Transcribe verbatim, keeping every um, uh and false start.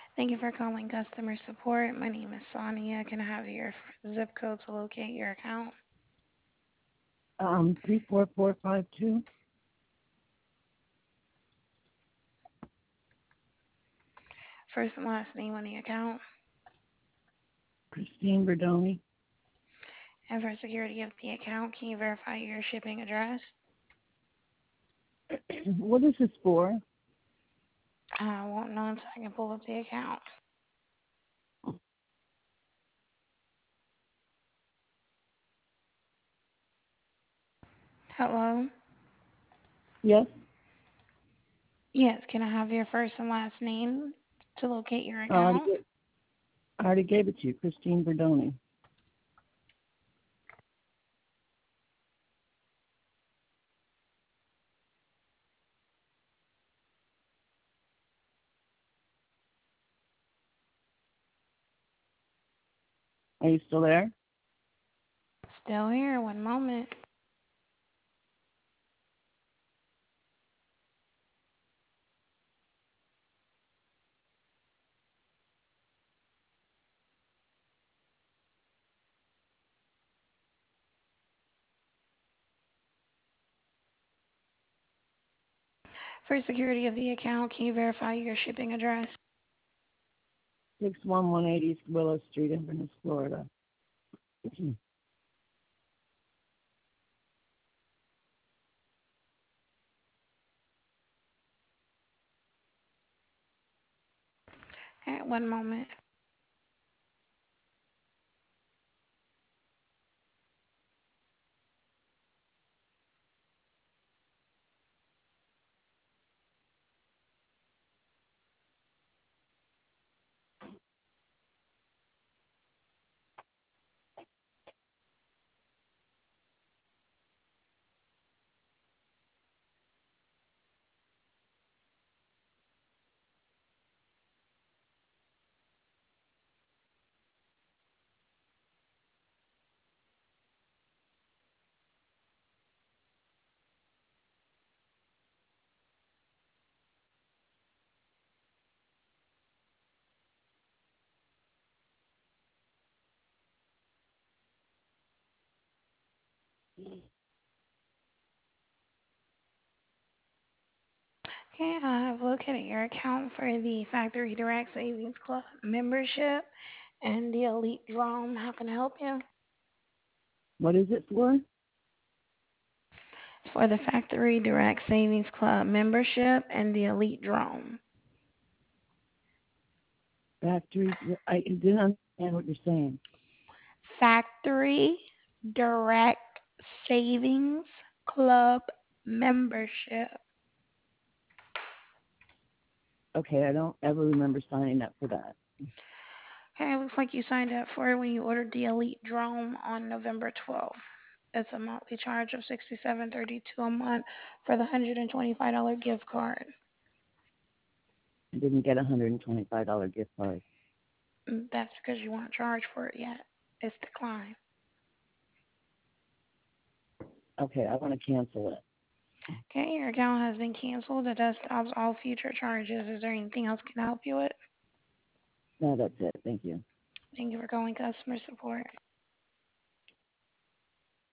Thank you for calling customer support. My name is Sonia. Can I have your f- zip code to locate your account? Um, three four four five two. First and last name on the account. Christine Verdoni. And for security of the account, can you verify your shipping address? What is this for? I won't know until I can pull up the account. Hello? Yes, Yes, can I have your first and last name to locate your I already, account? gave, I already gave it to you, Christine Verdoni. Are you still there? Still here, one moment. For security of the account, can you verify your shipping address? six one one eight East Willow Street, Inverness, Florida. Alright, one moment. Okay, I've located your account for the Factory Direct Savings Club membership and the Elite Drum. How can I help you? What is it for? It's for the Factory Direct Savings Club membership and the Elite Drum. Factory. I didn't understand what you're saying. Factory Direct Savings Club membership. Okay, I don't ever remember signing up for that. Okay, it looks like you signed up for it when you ordered the Elite Drum on November twelfth. It's a monthly charge of sixty-seven thirty-two a month for the one hundred twenty-five dollars gift card. I didn't get a one hundred twenty-five dollars gift card. Mm, That's because you weren't charged for it yet. It's declined. Okay, I want to cancel it. Okay, your account has been canceled. That does stops all future charges. Is there anything else can I help you with? No, that's it. Thank you. Thank you for calling customer support.